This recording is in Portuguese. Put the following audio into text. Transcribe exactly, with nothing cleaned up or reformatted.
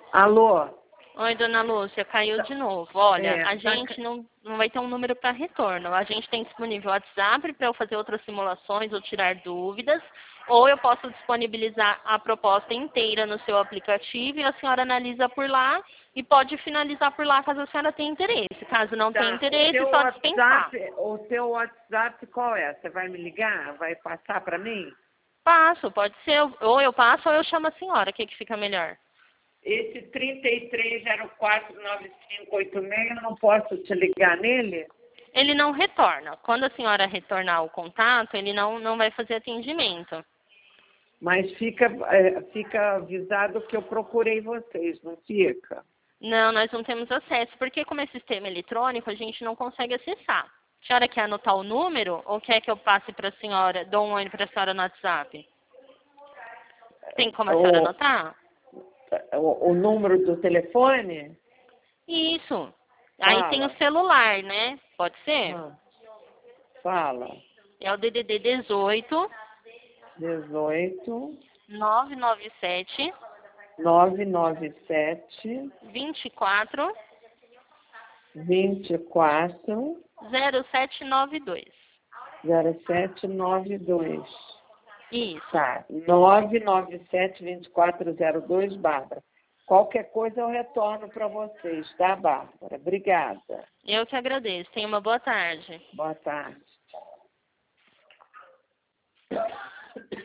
Alô? Oi, dona Lúcia, caiu de novo. Olha, É, a tá gente não, não vai ter um número para retorno. A gente tem disponível o WhatsApp para eu fazer outras simulações ou tirar dúvidas, ou eu posso disponibilizar a proposta inteira no seu aplicativo e a senhora analisa por lá e pode finalizar por lá caso a senhora tenha interesse. Caso não tenha Tá. O interesse, teu só dispensar. WhatsApp, o teu WhatsApp qual é? Você vai me ligar? Vai passar para mim? Passo, pode ser, ou eu passo ou eu chamo a senhora, o que, que fica melhor? Esse trinta e três zero quatro nove cinco oito seis, eu não posso te ligar nele? Ele não retorna. Quando a senhora retornar o contato, ele não, não vai fazer atendimento. Mas fica, é, fica avisado que eu procurei vocês, não fica? Não, nós não temos acesso, porque como é sistema eletrônico, a gente não consegue acessar. A senhora quer anotar o número ou quer que eu passe para a senhora, dou um oi para a senhora no WhatsApp? Tem como a senhora O, anotar? o, o número do telefone? Isso. Aí tem o Fala. celular, né? Pode ser? Ah, fala. É o D D D dezoito, dezoito, nove nove sete, nove nove sete, vinte e quatro, vinte e quatro, zero sete nove dois. zero sete nove dois. Isso. Tá, nove nove sete, dois quatro zero dois, Bárbara. Qualquer coisa eu retorno para vocês, tá, Bárbara? Obrigada. Eu que agradeço. Tenha uma boa tarde. Boa tarde.